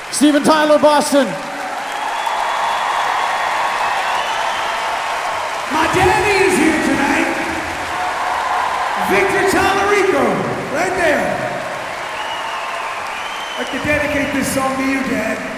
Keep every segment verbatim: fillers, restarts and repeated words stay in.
Steven Tyler, Boston. My daddy's here tonight. Victor Tallarico, right there. I'd like to dedicate this song to you, Dad.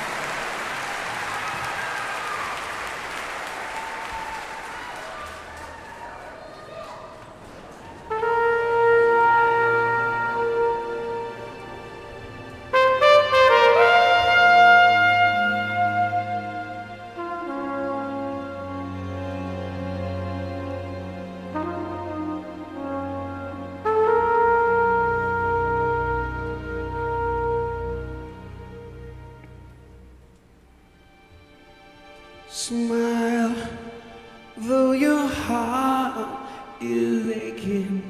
Smile, though your heart is aching.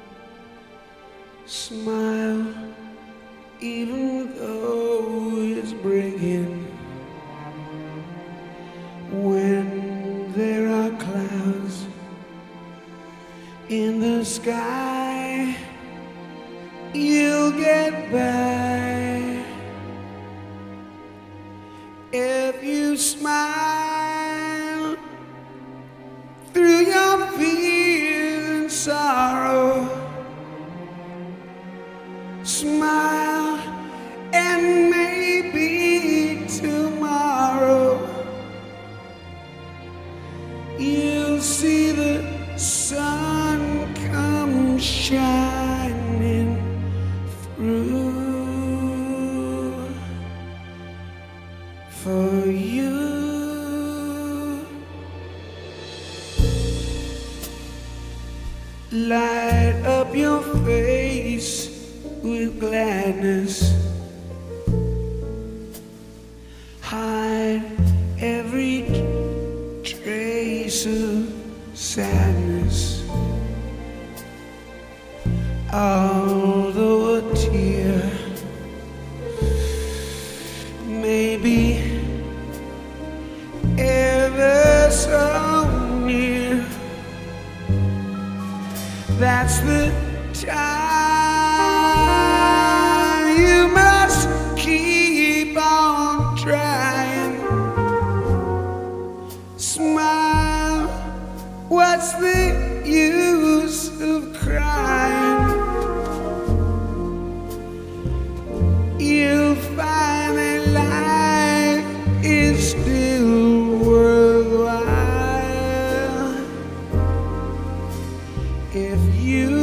Smile, even though it's breaking. When there are clouds in the sky, you'll get by. If you smile through your fear and sorrow, smile and maybe tomorrow you'll see the sun come shining through for you. Light up your face with gladness. Hide every trace of sadness. Although a tear may be ever so near, that's the time you must keep on trying. Smile, what's the use of crying? You'll find that life is still worthwhile if you